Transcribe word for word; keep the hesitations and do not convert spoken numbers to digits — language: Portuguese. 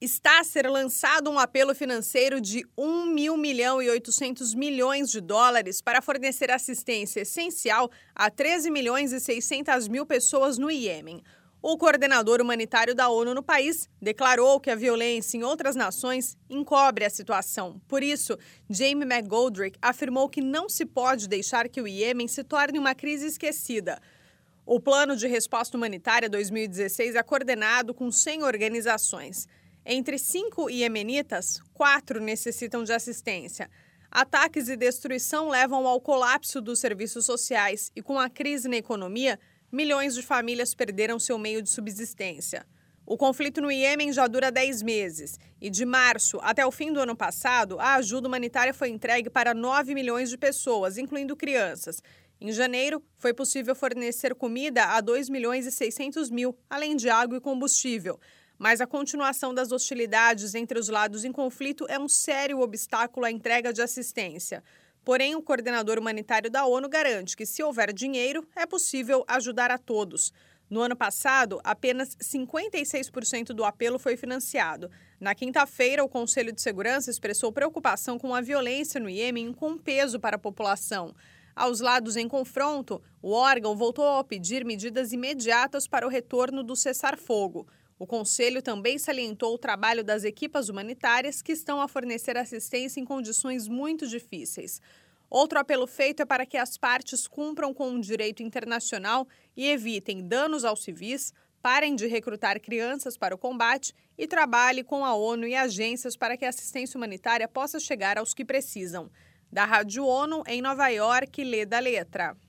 Está a ser lançado um apelo financeiro de um mil milhão e oitocentos milhões de dólares para fornecer assistência essencial a treze milhões e seiscentas mil pessoas no Iêmen. O coordenador humanitário da ONU no país declarou que a violência em outras nações encobre a situação. Por isso, Jamie McGoldrick afirmou que não se pode deixar que o Iêmen se torne uma crise esquecida. O Plano de Resposta Humanitária dois mil e dezesseis é coordenado com cem organizações. Entre cinco iemenitas, quatro necessitam de assistência. Ataques e destruição levam ao colapso dos serviços sociais e, com a crise na economia, milhões de famílias perderam seu meio de subsistência. O conflito no Iêmen já dura dez meses e, de março até o fim do ano passado, a ajuda humanitária foi entregue para nove milhões de pessoas, incluindo crianças. Em janeiro, foi possível fornecer comida a dois milhões e seiscentos mil, além de água e combustível. Mas a continuação das hostilidades entre os lados em conflito é um sério obstáculo à entrega de assistência. Porém, o coordenador humanitário da ONU garante que, se houver dinheiro, é possível ajudar a todos. No ano passado, apenas cinquenta e seis por cento do apelo foi financiado. Na quinta-feira, o Conselho de Segurança expressou preocupação com a violência no Iêmen com peso para a população. Aos lados em confronto, o órgão voltou a pedir medidas imediatas para o retorno do cessar-fogo. O Conselho também salientou o trabalho das equipas humanitárias que estão a fornecer assistência em condições muito difíceis. Outro apelo feito é para que as partes cumpram com o direito internacional e evitem danos aos civis, parem de recrutar crianças para o combate e trabalhem com a ONU e agências para que a assistência humanitária possa chegar aos que precisam. Da Rádio ONU, em Nova York, Leda Letra.